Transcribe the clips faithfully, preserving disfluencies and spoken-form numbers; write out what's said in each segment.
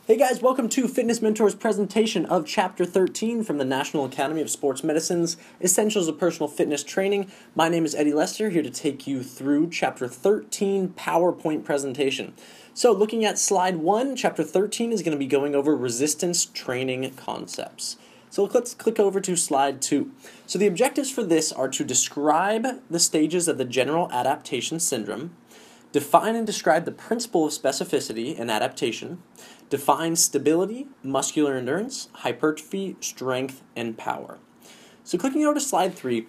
Hey guys, welcome to Fitness Mentor's presentation of Chapter thirteen from the National Academy of Sports Medicine's Essentials of Personal Fitness Training. My name is Eddie Lester, here to take you through Chapter thirteen PowerPoint presentation. So looking at slide one, Chapter thirteen is going to be going over resistance training concepts. So let's click over to slide two. So the objectives for this are to describe the stages of the general adaptation syndrome, define and describe the principle of specificity and adaptation, define stability, muscular endurance, hypertrophy, strength, and power. So clicking over to slide three,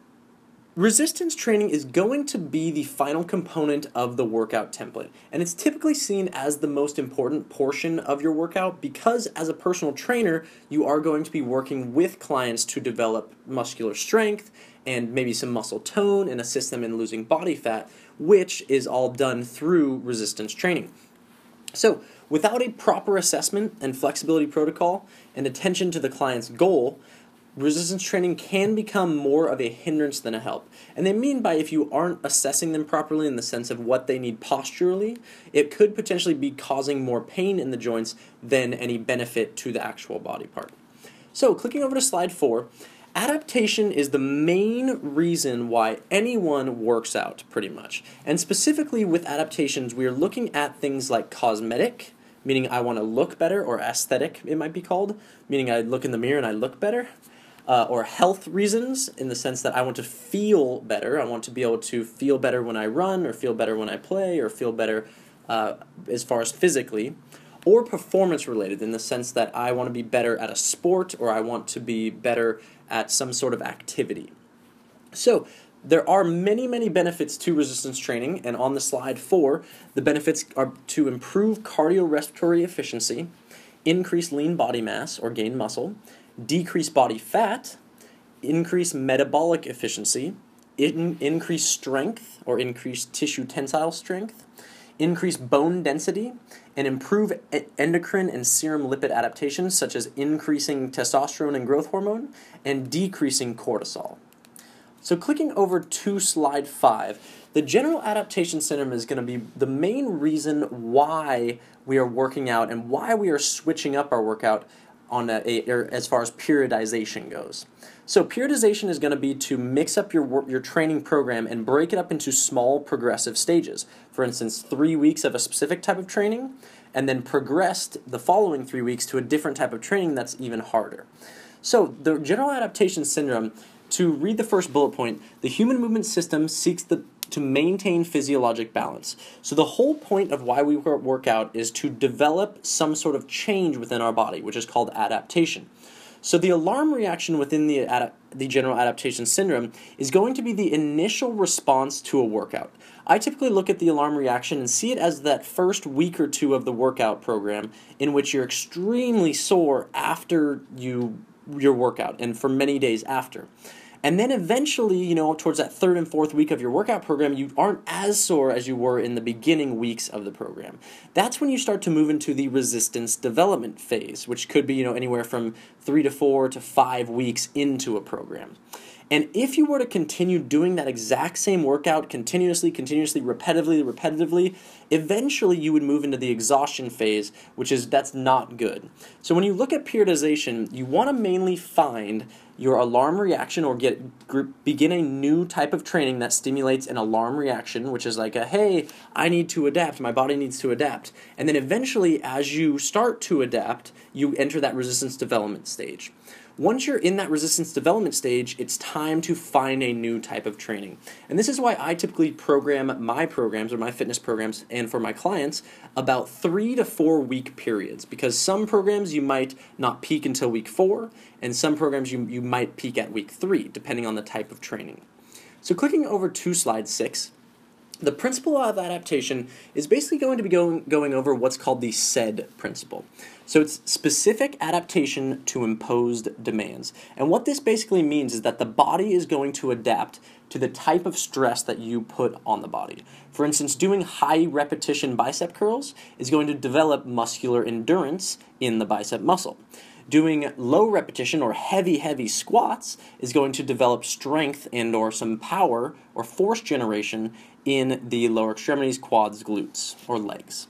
resistance training is going to be the final component of the workout template, and it's typically seen as the most important portion of your workout because as a personal trainer, you are going to be working with clients to develop muscular strength and maybe some muscle tone and assist them in losing body fat, which is all done through resistance training. So, without a proper assessment and flexibility protocol and attention to the client's goal, resistance training can become more of a hindrance than a help. And they mean by if you aren't assessing them properly in the sense of what they need posturally, it could potentially be causing more pain in the joints than any benefit to the actual body part. So, clicking over to slide four, adaptation is the main reason why anyone works out, pretty much. And specifically with adaptations, we are looking at things like cosmetic, meaning I want to look better, or aesthetic, it might be called, meaning I look in the mirror and I look better, uh, or health reasons, in the sense that I want to feel better. I want to be able to feel better when I run, or feel better when I play, or feel better uh, as far as physically. Or performance-related, in the sense that I want to be better at a sport, or I want to be better at some sort of activity. So, there are many, many benefits to resistance training, and on the slide four, the benefits are to improve cardiorespiratory efficiency, increase lean body mass or gain muscle, decrease body fat, increase metabolic efficiency, in, increase strength or increase tissue tensile strength, increase bone density, and improve endocrine and serum lipid adaptations, such as increasing testosterone and growth hormone and decreasing cortisol. So clicking over to slide five, the general adaptation syndrome is going to be the main reason why we are working out and why we are switching up our workout on a, a or as far as periodization goes. So periodization is going to be to mix up your work, your training program and break it up into small progressive stages. For instance, three weeks of a specific type of training, and then progressed the following three weeks to a different type of training that's even harder. So the general adaptation syndrome, to read the first bullet point, the human movement system seeks the, to maintain physiologic balance. So the whole point of why we work out is to develop some sort of change within our body, which is called adaptation. So the alarm reaction within the, ad- the general adaptation syndrome is going to be the initial response to a workout. I typically look at the alarm reaction and see it as that first week or two of the workout program in which you're extremely sore after you your workout and for many days after. And then eventually, you know, towards that third and fourth week of your workout program, you aren't as sore as you were in the beginning weeks of the program. That's when you start to move into the resistance development phase, which could be, you know, anywhere from three to four to five weeks into a program. And if you were to continue doing that exact same workout continuously, continuously, repetitively, repetitively, eventually you would move into the exhaustion phase, which is, that's not good. So when you look at periodization, you want to mainly find your alarm reaction or get group, begin a new type of training that stimulates an alarm reaction, which is like a, hey, I need to adapt, my body needs to adapt. And then eventually, as you start to adapt, you enter that resistance development stage. Once you're in that resistance development stage, it's time to find a new type of training. And this is why I typically program my programs or my fitness programs and for my clients about three to four week periods, because some programs you might not peak until week four, and some programs you, you might peak at week three, depending on the type of training. So clicking over to slide six, the principle of adaptation is basically going to be going, going over what's called the S A I D principle. So it's specific adaptation to imposed demands. And what this basically means is that the body is going to adapt to the type of stress that you put on the body. For instance, doing high repetition bicep curls is going to develop muscular endurance in the bicep muscle. Doing low repetition or heavy, heavy squats is going to develop strength and or some power or force generation in the lower extremities, quads, glutes, or legs.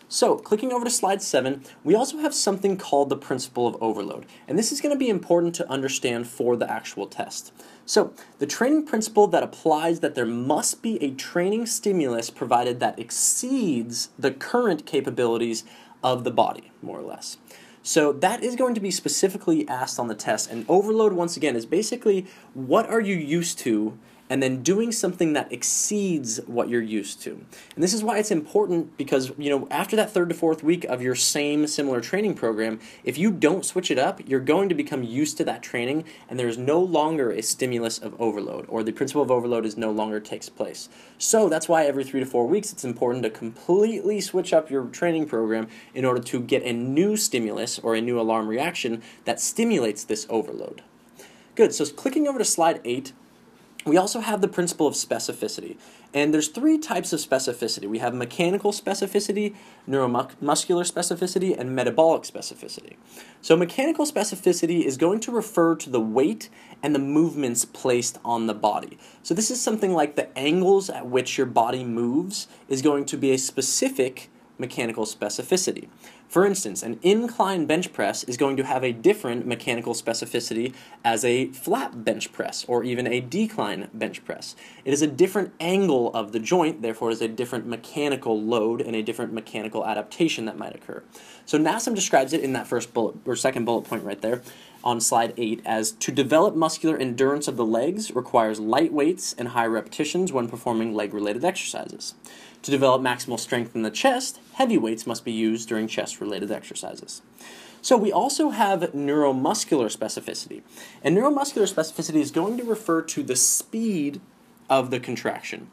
So, clicking over to slide seven, we also have something called the principle of overload, and this is going to be important to understand for the actual test. So, the training principle that applies that there must be a training stimulus provided that exceeds the current capabilities of the body, more or less. So that is going to be specifically asked on the test, and overload, once again, is basically what are you used to and then doing something that exceeds what you're used to. And this is why it's important because, you know, after that third to fourth week of your same similar training program, if you don't switch it up, you're going to become used to that training and there's no longer a stimulus of overload, or the principle of overload is no longer takes place. So that's why every three to four weeks it's important to completely switch up your training program in order to get a new stimulus or a new alarm reaction that stimulates this overload. Good, so clicking over to slide eight, we also have the principle of specificity, and there's three types of specificity. We have mechanical specificity, neuromuscular specificity, and metabolic specificity. So mechanical specificity is going to refer to the weight and the movements placed on the body. So this is something like the angles at which your body moves is going to be a specific mechanical specificity. For instance, an incline bench press is going to have a different mechanical specificity as a flat bench press or even a decline bench press. It is a different angle of the joint, therefore it is a different mechanical load and a different mechanical adaptation that might occur. So NASM describes it in that first bullet or second bullet point right there on slide eight as to develop muscular endurance of the legs requires light weights and high repetitions when performing leg-related exercises. To develop maximal strength in the chest, heavy weights must be used during chest-related exercises. So we also have neuromuscular specificity. And neuromuscular specificity is going to refer to the speed of the contraction.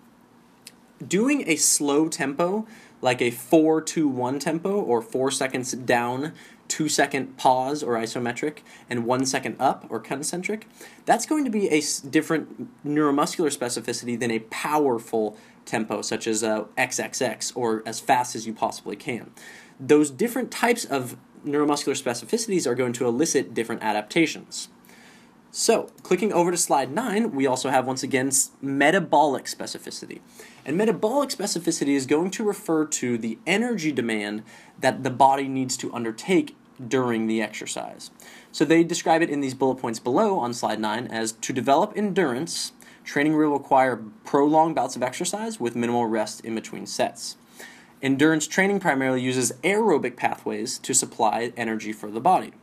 Doing a slow tempo, like a four two one tempo, or four seconds down, two second pause or isometric, and one second up or concentric, that's going to be a different neuromuscular specificity than a powerful tempo, such as uh, triple X or as fast as you possibly can. Those different types of neuromuscular specificities are going to elicit different adaptations. So, clicking over to slide nine, we also have, once again, metabolic specificity. And metabolic specificity is going to refer to the energy demand that the body needs to undertake during the exercise. So they describe it in these bullet points below on slide nine as to develop endurance, training will require prolonged bouts of exercise with minimal rest in between sets. Endurance training primarily uses aerobic pathways to supply energy for the body.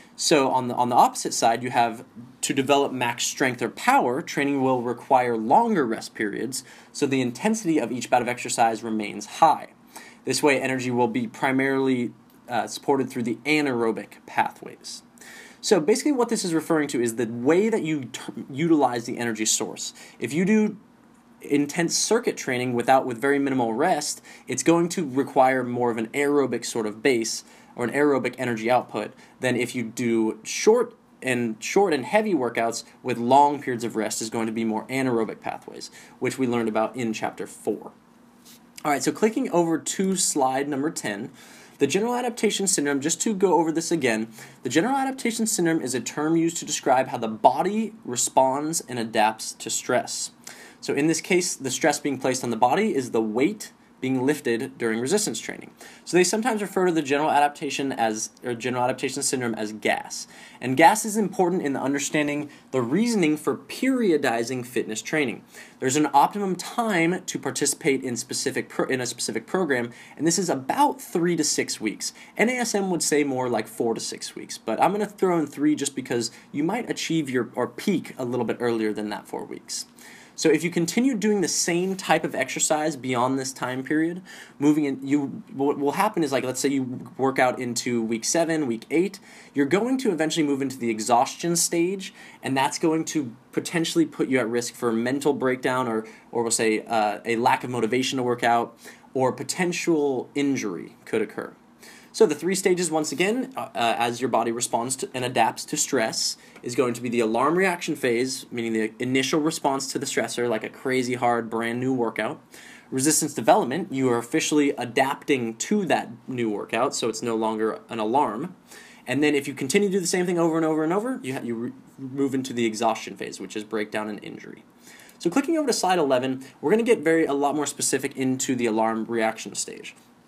So on the on the opposite side, you have to develop max strength or power, training will require longer rest periods, so the intensity of each bout of exercise remains high. This way, energy will be primarily uh, supported through the anaerobic pathways. So basically what this is referring to is the way that you t- utilize the energy source. If you do intense circuit training without with very minimal rest, it's going to require more of an aerobic sort of base or an aerobic energy output than if you do short and short and heavy workouts with long periods of rest is going to be more anaerobic pathways, which we learned about in chapter four. All right, so clicking over to slide number ten, the general adaptation syndrome, just to go over this again, the general adaptation syndrome is a term used to describe how the body responds and adapts to stress. So in this case, the stress being placed on the body is the weight being lifted during resistance training. So they sometimes refer to the general adaptation as or general adaptation syndrome as GAS. And GAS is important in the understanding the reasoning for periodizing fitness training. There's an optimum time to participate in specific pro, in a specific program, and this is about three to six weeks. N A S M would say more like four to six weeks, but I'm going to throw in three just because you might achieve your or peak a little bit earlier than that four weeks. So if you continue doing the same type of exercise beyond this time period, moving in, you what will happen is, like, let's say you work out into week seven, week eight, you're going to eventually move into the exhaustion stage, and that's going to potentially put you at risk for mental breakdown or, or we'll say uh, a lack of motivation to work out, or potential injury could occur. So the three stages, once again, uh, as your body responds to and adapts to stress, is going to be the alarm reaction phase, meaning the initial response to the stressor, like a crazy hard brand new workout. Resistance development, you are officially adapting to that new workout, so it's no longer an alarm. And then if you continue to do the same thing over and over and over, you, ha- you re- move into the exhaustion phase, which is breakdown and injury. So clicking over to slide eleven, we're going to get very a lot more specific into the alarm reaction stage.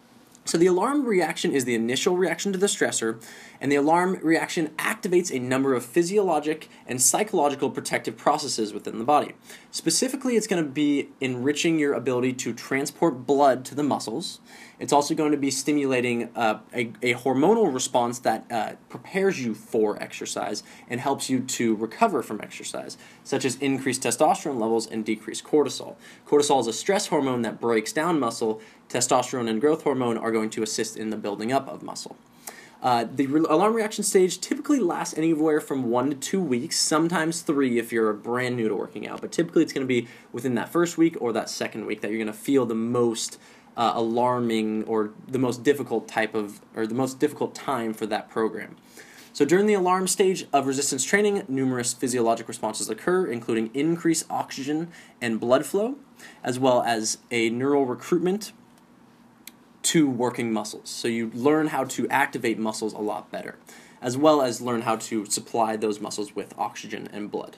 So the alarm reaction is the initial reaction to the stressor, and the alarm reaction activates a number of physiologic and psychological protective processes within the body. Specifically, it's going to be enriching your ability to transport blood to the muscles. It's also going to be stimulating uh, a, a hormonal response that uh, prepares you for exercise and helps you to recover from exercise, such as increased testosterone levels and decreased cortisol. Cortisol is a stress hormone that breaks down muscle. Testosterone and growth hormone are going to assist in the building up of muscle. Uh, the re- alarm reaction stage typically lasts anywhere from one to two weeks, sometimes three if you're brand new to working out, but typically it's going to be within that first week or that second week that you're going to feel the most uh, alarming or the most difficult type of, or the most difficult time for that program. So during the alarm stage of resistance training, numerous physiologic responses occur, including increased oxygen and blood flow, as well as a neural recruitment to working muscles. So you learn how to activate muscles a lot better, as well as learn how to supply those muscles with oxygen and blood.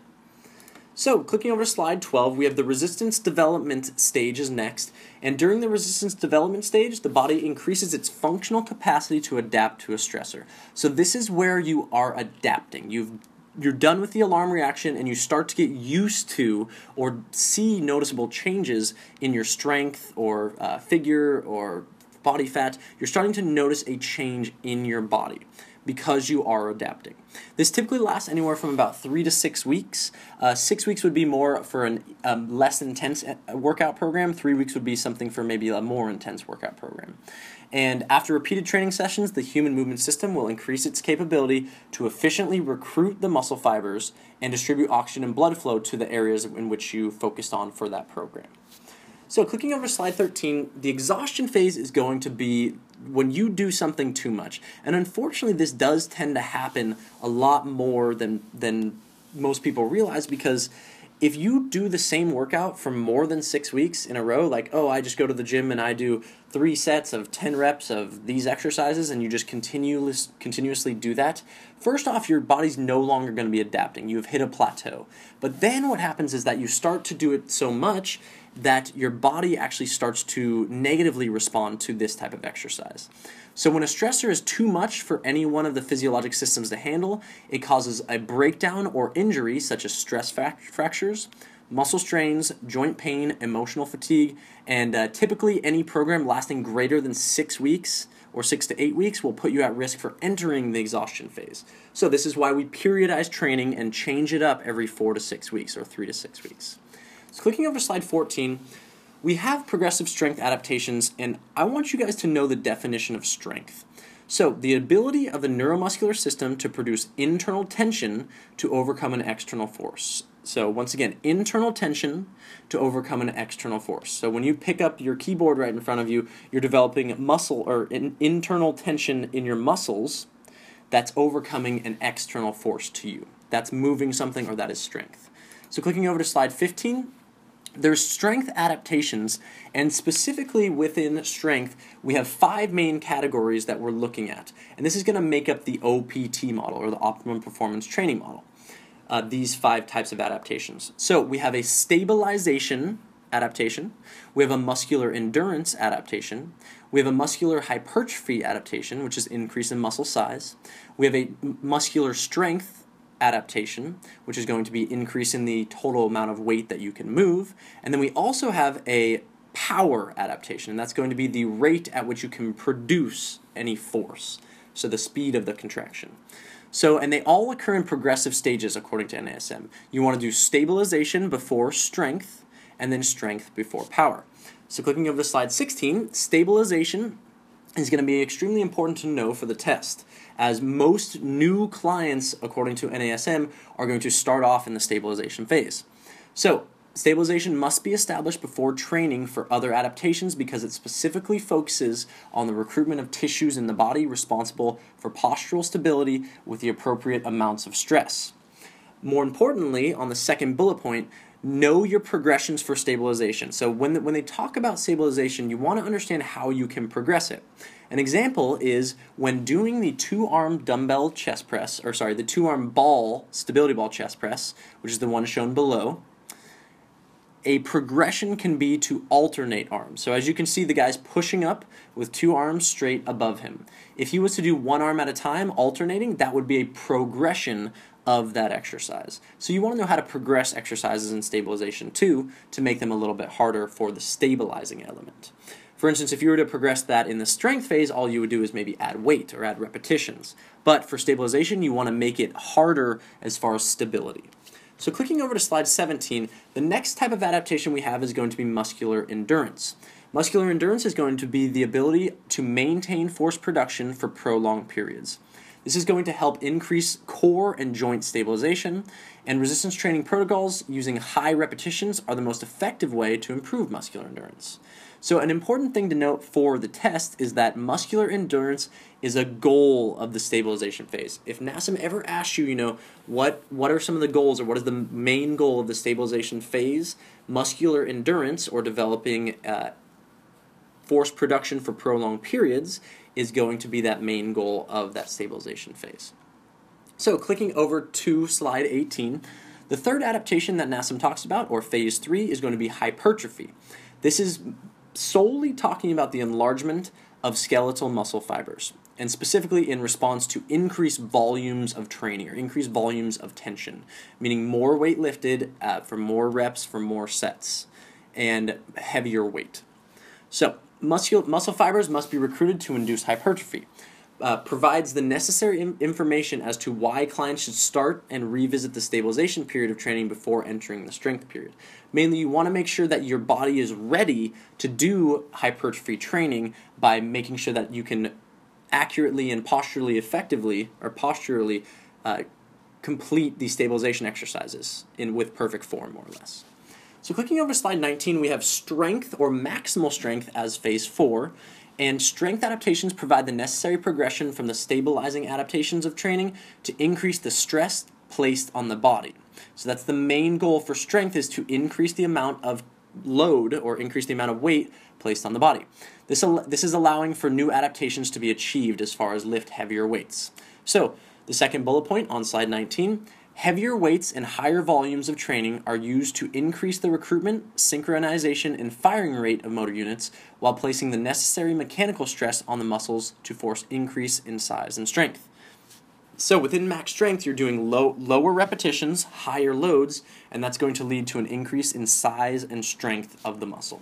So clicking over to slide twelve, we have the resistance development stage is next, and during the resistance development stage, the body increases its functional capacity to adapt to a stressor. So this is where you are adapting. You've You're done with the alarm reaction and you start to get used to or see noticeable changes in your strength or uh, figure or body fat. You're starting to notice a change in your body because you are adapting. This typically lasts anywhere from about three to six weeks. Uh, six weeks would be more for a um, less intense workout program. Three weeks would be something for maybe a more intense workout program. And after repeated training sessions, the human movement system will increase its capability to efficiently recruit the muscle fibers and distribute oxygen and blood flow to the areas in which you focused on for that program. So clicking over to slide thirteen, the exhaustion phase is going to be when you do something too much. And unfortunately, this does tend to happen a lot more than, than most people realize, because if you do the same workout for more than six weeks in a row, like, oh, I just go to the gym and I do three sets of ten reps of these exercises, and you just continuous, continuously do that, first off, your body's no longer going to be adapting. You've hit a plateau. But then what happens is that you start to do it so much that your body actually starts to negatively respond to this type of exercise. So when a stressor is too much for any one of the physiologic systems to handle, it causes a breakdown or injury, such as stress fac- fractures, muscle strains, joint pain, emotional fatigue, and uh, typically any program lasting greater than six weeks or six to eight weeks will put you at risk for entering the exhaustion phase. So this is why we periodize training and change it up every four to six weeks or three to six weeks. So clicking over to slide fourteen, we have progressive strength adaptations, and I want you guys to know the definition of strength. So the ability of the neuromuscular system to produce internal tension to overcome an external force. So once again, internal tension to overcome an external force. So when you pick up your keyboard right in front of you, you're developing muscle or in, internal tension in your muscles that's overcoming an external force to you. That's moving something, or that is strength. So clicking over to slide fifteen, there's strength adaptations, and specifically within strength, we have five main categories that we're looking at. And this is going to make up the O P T model, or the Optimum Performance Training Model. Uh, these five types of adaptations. So we have a stabilization adaptation, we have a muscular endurance adaptation, we have a muscular hypertrophy adaptation, which is increase in muscle size, we have a muscular strength adaptation, which is going to be increase in the total amount of weight that you can move, and then we also have a power adaptation, and that's going to be the rate at which you can produce any force, so the speed of the contraction. So, and they all occur in progressive stages according to N A S M. You want to do stabilization before strength, and then strength before power. So clicking over to slide sixteen, stabilization is going to be extremely important to know for the test, as most new clients, according to N A S M, are going to start off in the stabilization phase. So, stabilization must be established before training for other adaptations because it specifically focuses on the recruitment of tissues in the body responsible for postural stability with the appropriate amounts of stress. More importantly, on the second bullet point, know your progressions for stabilization. So when, the, when they talk about stabilization, you want to understand how you can progress it. An example is when doing the two-arm dumbbell chest press, or sorry, the two-arm ball, stability ball chest press, which is the one shown below. a progression can be to alternate arms. So as you can see, the guy's pushing up with two arms straight above him. If he was to do one arm at a time, alternating, that would be a progression of that exercise. So you want to know how to progress exercises in stabilization too, to make them a little bit harder for the stabilizing element. For instance, if you were to progress that in the strength phase, all you would do is maybe add weight or add repetitions. But for stabilization, you want to make it harder as far as stability. So clicking over to slide seventeen, the next type of adaptation we have is going to be muscular endurance. Muscular endurance is going to be the ability to maintain force production for prolonged periods. This is going to help increase core and joint stabilization, and resistance training protocols using high repetitions are the most effective way to improve muscular endurance. So an important thing to note for the test is that muscular endurance is a goal of the stabilization phase. If NASM ever asks you, you know, what, what are some of the goals or what is the main goal of the stabilization phase, muscular endurance or developing uh, force production for prolonged periods is going to be that main goal of that stabilization phase. So clicking over to slide eighteen, the third adaptation that NASM talks about, or phase three, is going to be hypertrophy. This is solely talking about the enlargement of skeletal muscle fibers, and specifically in response to increased volumes of training or increased volumes of tension, meaning more weight lifted uh, for more reps for more sets and heavier weight. So muscle, muscle fibers must be recruited to induce hypertrophy. Uh, provides the necessary im- information as to why clients should start and revisit the stabilization period of training before entering the strength period. Mainly, you want to make sure that your body is ready to do hypertrophy training by making sure that you can accurately and posturally effectively, or posturally, uh, complete the stabilization exercises in with perfect form, more or less. So clicking over to slide nineteen, we have strength or maximal strength as phase four. And strength adaptations provide the necessary progression from the stabilizing adaptations of training to increase the stress placed on the body. So that's the main goal for strength, is to increase the amount of load or increase the amount of weight placed on the body. This, al- this is allowing for new adaptations to be achieved as far as lift heavier weights. So the second bullet point on slide nineteen, heavier weights and higher volumes of training are used to increase the recruitment, synchronization, and firing rate of motor units while placing the necessary mechanical stress on the muscles to force increase in size and strength. So within max strength, you're doing low, lower repetitions, higher loads, and that's going to lead to an increase in size and strength of the muscle.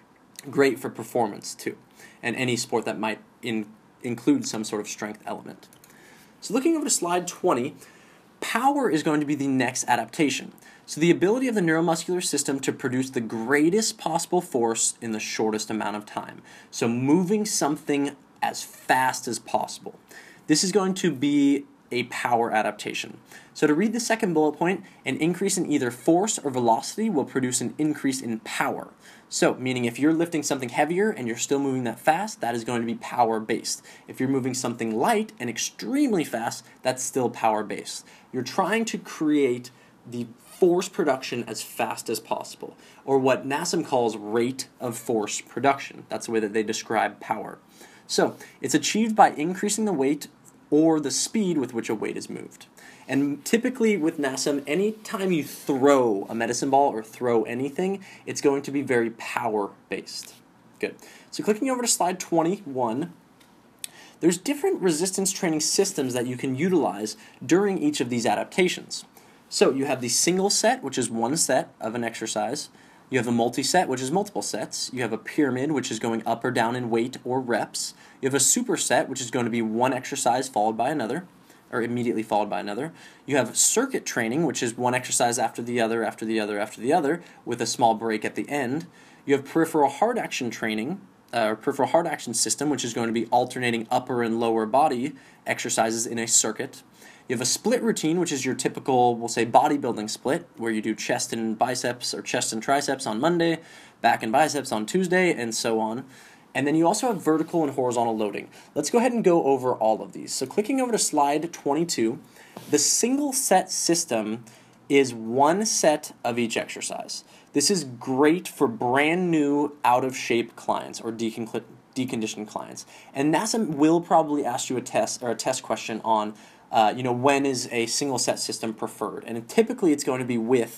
Great for performance, too, and any sport that might in, include some sort of strength element. So looking over to slide twenty, power is going to be the next adaptation. So the ability of the neuromuscular system to produce the greatest possible force in the shortest amount of time. So moving something as fast as possible. This is going to be a power adaptation. So to read the second bullet point, an increase in either force or velocity will produce an increase in power. So, meaning if you're lifting something heavier and you're still moving that fast, that is going to be power-based. If you're moving something light and extremely fast, that's still power-based. You're trying to create the force production as fast as possible, or what NASM calls rate of force production. That's the way that they describe power. So, it's achieved by increasing the weight or the speed with which a weight is moved. And typically with NASM, anytime you throw a medicine ball or throw anything, it's going to be very power-based. Good. So clicking over to slide twenty-one, there's different resistance training systems that you can utilize during each of these adaptations. So you have the single set, which is one set of an exercise. You have a multi-set, which is multiple sets. You have a pyramid, which is going up or down in weight or reps. You have a superset, which is going to be one exercise followed by another, or immediately followed by another. You have circuit training, which is one exercise after the other, after the other, after the other, with a small break at the end. You have peripheral hard action training, uh, or peripheral hard action system, which is going to be alternating upper and lower body exercises in a circuit. You have a split routine, which is your typical, we'll say, bodybuilding split, where you do chest and biceps or chest and triceps on Monday, back and biceps on Tuesday, and so on. And then you also have vertical and horizontal loading. Let's go ahead and go over all of these. So clicking over to slide twenty-two, the single set system is one set of each exercise. This is great for brand new out-of-shape clients or decon- deconditioned clients. And NASM will probably ask you a test or a test question on, uh, you know, when is a single set system preferred? And typically it's going to be with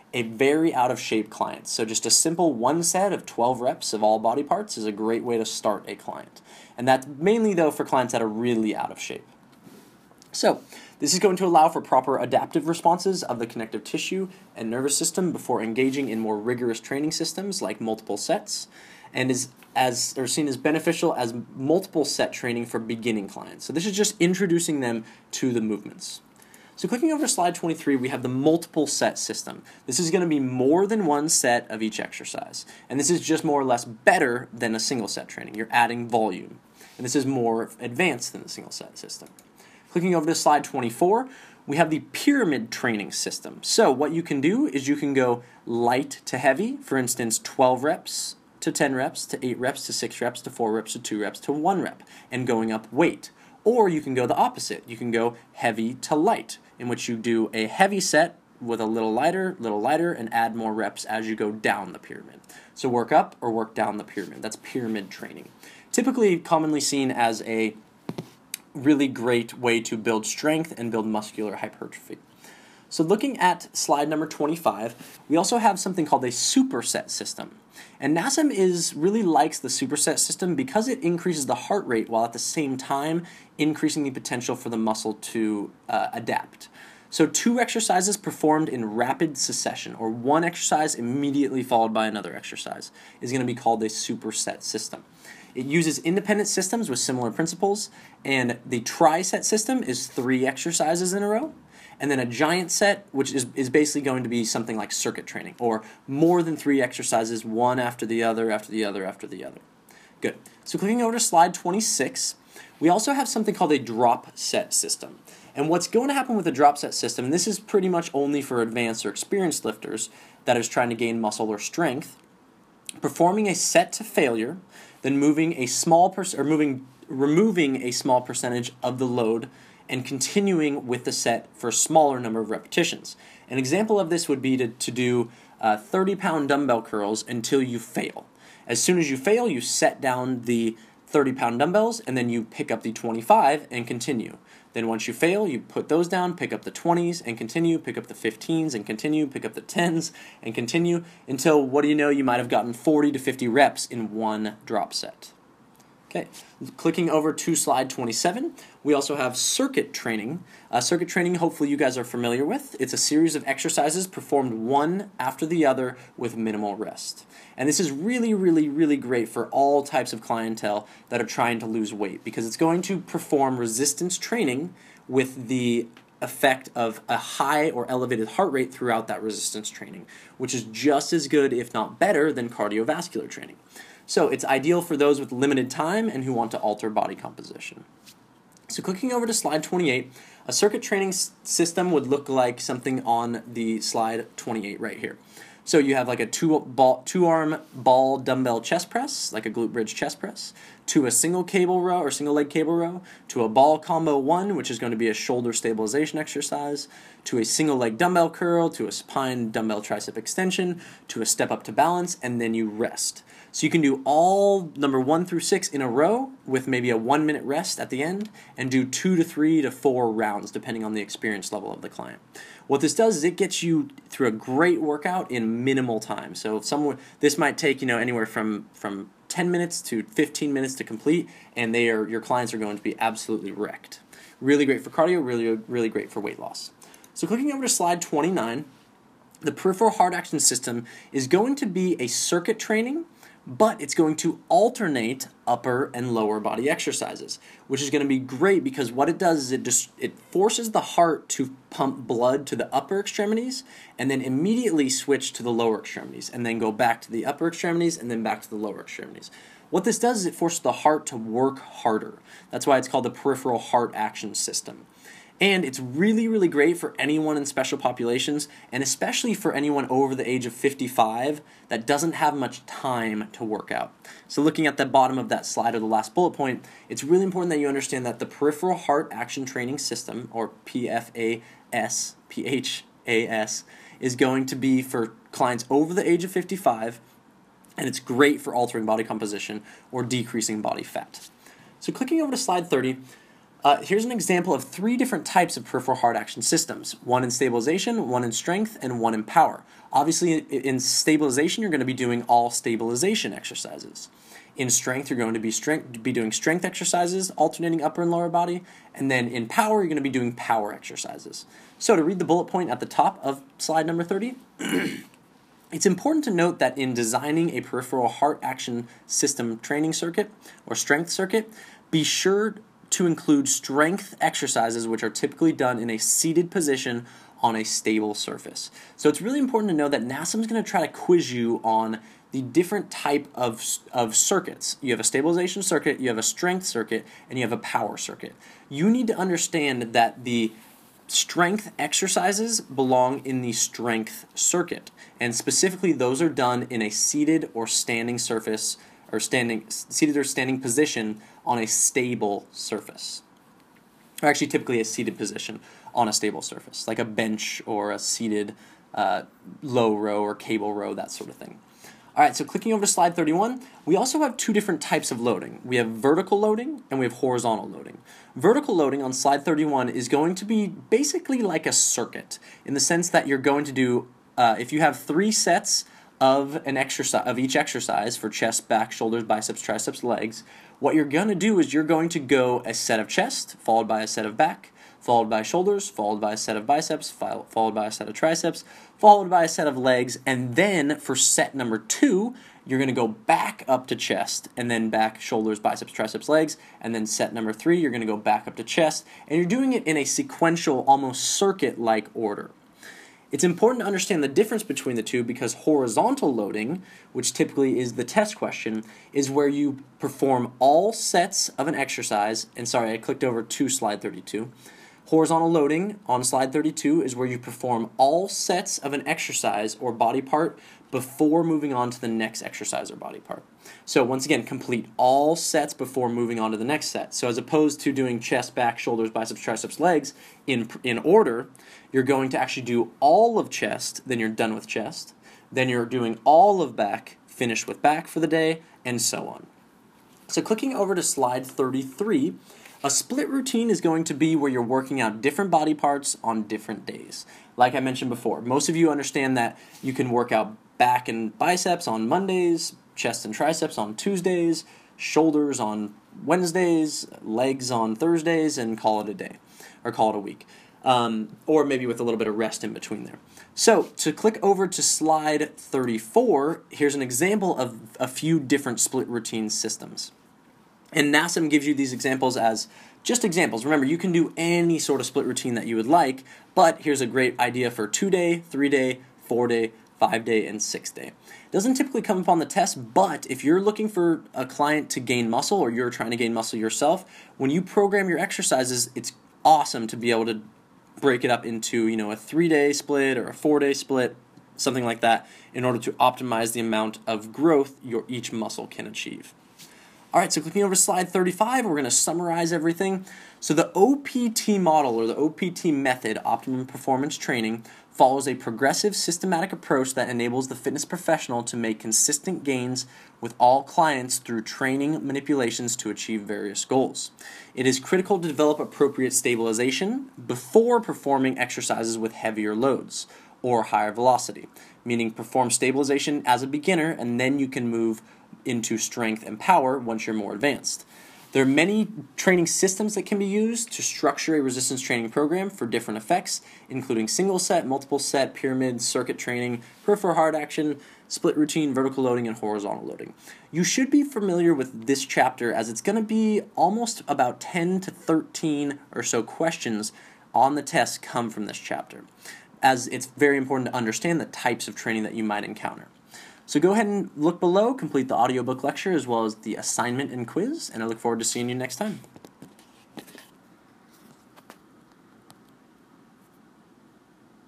a very out of shape client. So just a simple one set of twelve reps of all body parts is a great way to start a client. And that's mainly though for clients that are really out of shape. So this is going to allow for proper adaptive responses of the connective tissue and nervous system before engaging in more rigorous training systems like multiple sets, and is as or seen as beneficial as multiple set training for beginning clients. So this is just introducing them to the movements. So clicking over to slide twenty-three, we have the multiple set system. This is going to be more than one set of each exercise. And this is just more or less better than a single set training. You're adding volume. And this is more advanced than the single set system. Clicking over to slide twenty-four, we have the pyramid training system. So what you can do is you can go light to heavy, for instance, twelve reps to ten reps to eight reps to six reps to four reps to two reps to one rep, and going up weight. Or you can go the opposite. You can go heavy to light, in which you do a heavy set with a little lighter, little lighter, and add more reps as you go down the pyramid. So work up or work down the pyramid. That's pyramid training. Typically commonly seen as a really great way to build strength and build muscular hypertrophy. So looking at slide number twenty-five, we also have something called a superset system. And NASM is really likes the superset system because it increases the heart rate while at the same time increasing the potential for the muscle to uh, adapt. So two exercises performed in rapid succession, or one exercise immediately followed by another exercise, is going to be called a superset system. It uses independent systems with similar principles, and the tri-set system is three exercises in a row. And then a giant set, which is, is basically going to be something like circuit training, or more than three exercises, one after the other, after the other, after the other. Good. So clicking over to slide twenty-six, we also have something called a drop set system. And what's going to happen with a drop set system, and this is pretty much only for advanced or experienced lifters that is trying to gain muscle or strength, performing a set to failure, then moving a small per- or moving removing a small percentage of the load and continuing with the set for a smaller number of repetitions. An example of this would be to, to do uh, thirty pound dumbbell curls until you fail. As soon as you fail, you set down the thirty pound dumbbells, and then you pick up the twenty-five and continue. Then once you fail, you put those down, pick up the twenties and continue, pick up the fifteens and continue, pick up the tens and continue, until, what do you know, you might have gotten forty to fifty reps in one drop set. Okay, clicking over to slide twenty-seven, we also have circuit training. Uh, circuit training, hopefully you guys are familiar with. It's a series of exercises performed one after the other with minimal rest. And this is really, really, really great for all types of clientele that are trying to lose weight, because it's going to perform resistance training with the effect of a high or elevated heart rate throughout that resistance training, which is just as good, if not better, than cardiovascular training. So it's ideal for those with limited time and who want to alter body composition. So clicking over to slide twenty-eight, a circuit training s- system would look like something on the slide twenty-eight right here. So you have like a two ball, two arm ball dumbbell chest press, like a glute bridge chest press, to a single cable row or single leg cable row, to a ball combo one, which is going to be a shoulder stabilization exercise, to a single leg dumbbell curl, to a supine dumbbell tricep extension, to a step up to balance, and then you rest. So you can do all number one through six in a row with maybe a one minute rest at the end, and do two to three to four rounds depending on the experience level of the client. What this does is it gets you through a great workout in minimal time. So if someone, this might take, you know, anywhere from, from ten minutes to fifteen minutes to complete, and they are your clients are going to be absolutely wrecked. Really great for cardio, really, really great for weight loss. So clicking over to slide twenty-nine, the peripheral heart action system is going to be a circuit training, but it's going to alternate upper and lower body exercises, which is going to be great because what it does is it just it forces the heart to pump blood to the upper extremities and then immediately switch to the lower extremities and then go back to the upper extremities and then back to the lower extremities. What this does is it forces the heart to work harder. That's why it's called the peripheral heart action system. And it's really, really great for anyone in special populations, and especially for anyone over the age of fifty-five that doesn't have much time to work out. So looking at the bottom of that slide, or the last bullet point, it's really important that you understand that the Peripheral Heart Action Training System, or P F A S, P H A S, is going to be for clients over the age of fifty-five, and it's great for altering body composition or decreasing body fat. So clicking over to slide thirty, Uh, here's an example of three different types of peripheral heart action systems, one in stabilization, one in strength, and one in power. Obviously, in stabilization, you're going to be doing all stabilization exercises. In strength, you're going to be, strength, be doing strength exercises, alternating upper and lower body, and then in power, you're going to be doing power exercises. So to read the bullet point at the top of slide number thirty, it's important to note that in designing a peripheral heart action system training circuit or strength circuit, be sure to include strength exercises which are typically done in a seated position on a stable surface. So it's really important to know that NASM is going to try to quiz you on the different type of, of circuits. You have a stabilization circuit, you have a strength circuit, and you have a power circuit. You need to understand that the strength exercises belong in the strength circuit, and specifically those are done in a seated or standing surface or standing seated or standing position on a stable surface. Or actually typically a seated position on a stable surface, like a bench or a seated uh, low row or cable row, that sort of thing. All right, so clicking over to slide thirty-one, we also have two different types of loading. We have vertical loading and we have horizontal loading. Vertical loading on slide thirty-one is going to be basically like a circuit in the sense that you're going to do, uh, if you have three sets of an exercise of each exercise for chest, back, shoulders, biceps, triceps, legs, what you're going to do is you're going to go a set of chest, followed by a set of back, followed by shoulders, followed by a set of biceps, followed by a set of triceps, followed by a set of legs, and then for set number two, you're going to go back up to chest, and then back, shoulders, biceps, triceps, legs, and then set number three, you're going to go back up to chest, and you're doing it in a sequential, almost circuit-like order. It's important to understand the difference between the two because horizontal loading, which typically is the test question, is where you perform all sets of an exercise, and sorry, I clicked over to slide thirty-two. Horizontal loading on slide thirty-two is where you perform all sets of an exercise or body part before moving on to the next exercise or body part. So once again, complete all sets before moving on to the next set. So as opposed to doing chest, back, shoulders, biceps, triceps, legs in, in order, you're going to actually do all of chest, then you're done with chest, then you're doing all of back, finish with back for the day, and so on. So clicking over to slide thirty-three, a split routine is going to be where you're working out different body parts on different days. Like I mentioned before, most of you understand that you can work out back and biceps on Mondays, chest and triceps on Tuesdays, shoulders on Wednesdays, legs on Thursdays, and call it a day, or call it a week. Um, or maybe with a little bit of rest in between there. So to click over to slide thirty-four, here's an example of a few different split routine systems. And NASM gives you these examples as just examples. Remember, you can do any sort of split routine that you would like, but here's a great idea for two-day, three-day, four-day, five-day, and six-day. It doesn't typically come up on the test, but if you're looking for a client to gain muscle or you're trying to gain muscle yourself, when you program your exercises, it's awesome to be able to break it up into, you know, a three-day split or a four-day split, something like that, in order to optimize the amount of growth your each muscle can achieve. All right, so clicking over to slide thirty-five, we're going to summarize everything. So the O P T model, or the O P T method, Optimum Performance Training, follows a progressive, systematic approach that enables the fitness professional to make consistent gains with all clients through training manipulations to achieve various goals. It is critical to develop appropriate stabilization before performing exercises with heavier loads or higher velocity, meaning perform stabilization as a beginner and then you can move into strength and power once you're more advanced. There are many training systems that can be used to structure a resistance training program for different effects, including single set, multiple set, pyramid, circuit training, peripheral heart action, split routine, vertical loading, and horizontal loading. You should be familiar with this chapter as it's going to be almost about ten to thirteen or so questions on the test come from this chapter, as it's very important to understand the types of training that you might encounter. So go ahead and look below, complete the audiobook lecture as well as the assignment and quiz, and I look forward to seeing you next time.